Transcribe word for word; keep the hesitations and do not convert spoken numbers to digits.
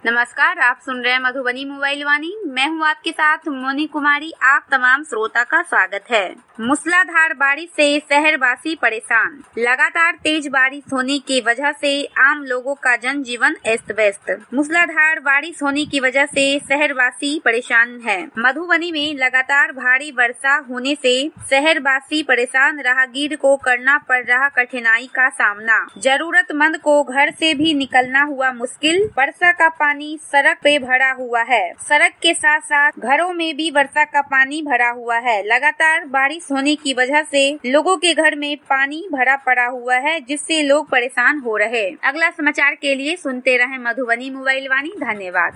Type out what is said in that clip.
नमस्कार, आप सुन रहे हैं मधुबनी मोबाइल वाणी। मैं हूं आपके साथ मोनी कुमारी। आप तमाम श्रोता का स्वागत है। मूसलाधार बारिश से शहरवासी परेशान। लगातार तेज बारिश होने की वजह से आम लोगों का जनजीवन अस्त व्यस्त। मूसलाधार बारिश होने की वजह से शहरवासी परेशान है। मधुबनी में लगातार भारी वर्षा होने से शहरवासी परेशान। राहगीर को करना पड़ रहा कठिनाई का सामना। जरूरतमंद को घर से भी निकलना हुआ मुश्किल। वर्षा का पानी सड़क पे भरा हुआ है। सड़क के साथ साथ घरों में भी वर्षा का पानी भरा हुआ है। लगातार बारिश होने की वजह से लोगों के घर में पानी भरा पड़ा हुआ है, जिससे लोग परेशान हो रहे। अगला समाचार के लिए सुनते रहें मधुबनी मोबाइल वाणी। धन्यवाद।